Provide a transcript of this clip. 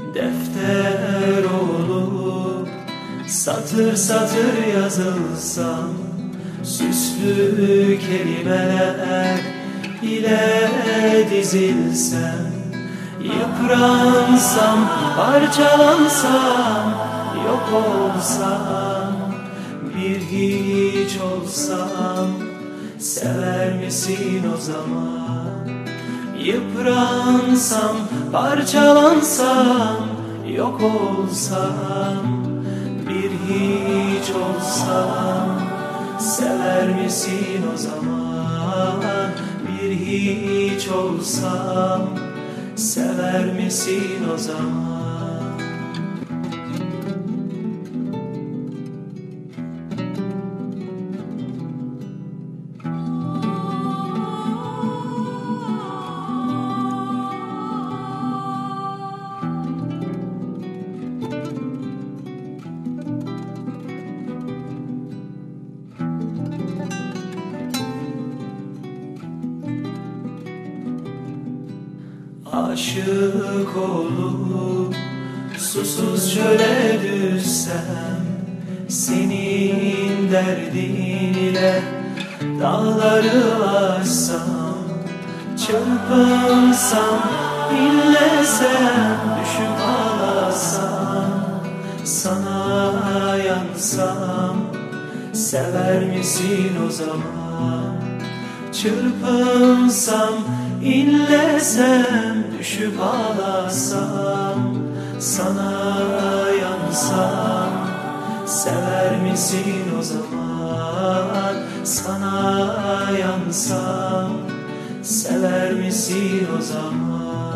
Defter olup satır satır yazılsam, süslü kelimeler ile dizilsem, yıpransam, parçalansam, yok olsam, bir hiç olsam, sever misin o zaman? Yıpransam, parçalansam, yok olsam, bir hiç olsam, sever misin o zaman? Bir hiç olsam, sever misin o zaman? Aşık olup susuz çöle düşsem, senin derdinle dağları aşsam, çırpınsam, inlesem, düşüp ağlasam, sana yansam, sever misin o zaman? Çırpınsam, inlesem, düşüp ağlasam, sana yansam, sever misin o zaman? Sana yansam, sever misin o zaman?